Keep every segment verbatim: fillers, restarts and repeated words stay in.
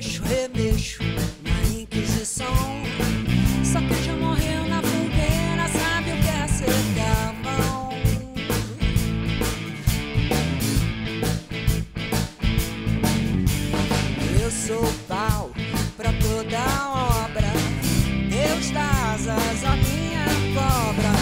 mexo, remexo na Inquisição. Só que já morreu na fogueira, sabe o que é ser gamão. Eu sou pau pra toda obra, Deus dá asas à minha cobra.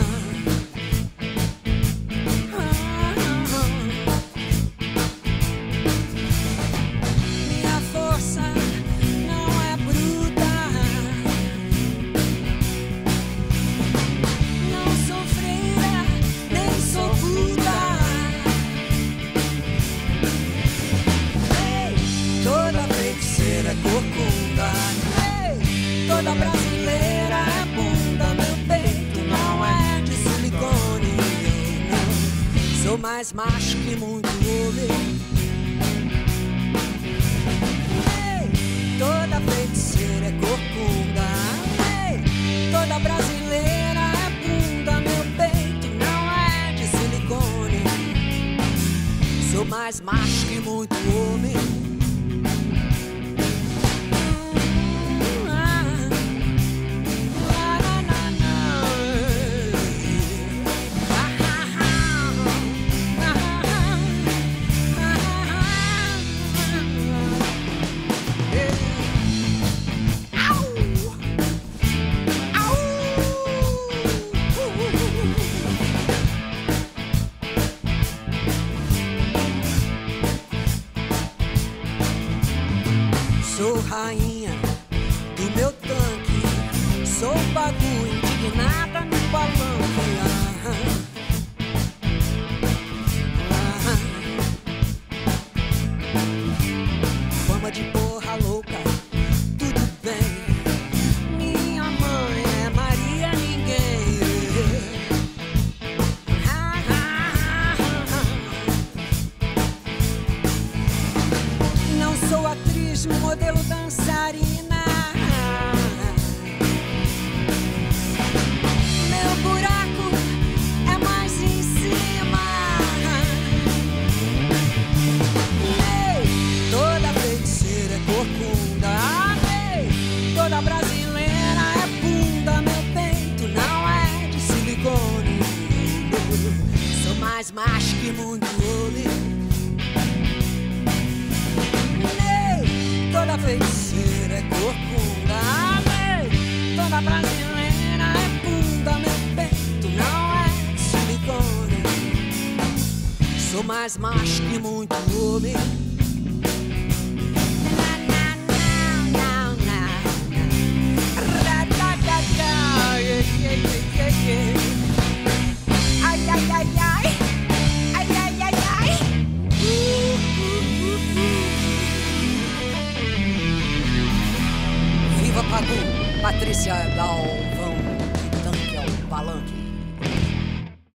Minha força não é bruta, não sou freira, nem sou puta. Ei, toda feiticeira é corcunda. Ei, toda brasileira é bunda. Meu peito não é de silicone, não. Sou mais macho que muito homem. Ei, toda feiticeira é corcunda. Ei, toda brasileira é bunda. Meu peito não é de silicone. Sou mais macho que muito homem. Sou rainha do meu tanque, sou bagulho indignada no palanque. Ah, ah. Fama de porra louca, tudo bem. Minha mãe é Maria Ninguém. Ah, ah, ah. Não sou atriz, modelo, dançarina. Meu buraco é mais em cima. Ei, toda feiticeira é corcunda. Ei, toda brasileira é bunda. Meu peito não é de silicone. Sou mais macho que muito homem. Toda feiticeira é corcunda. Ei, toda brasileira é bunda. Meu peito não é de silicone. Sou mais macho que muito homem. Ai, ai, ai, ai. Ai, ai, ai, ai. Uh, uh, uh, uh. Viva Pagu, Patrícia Gal.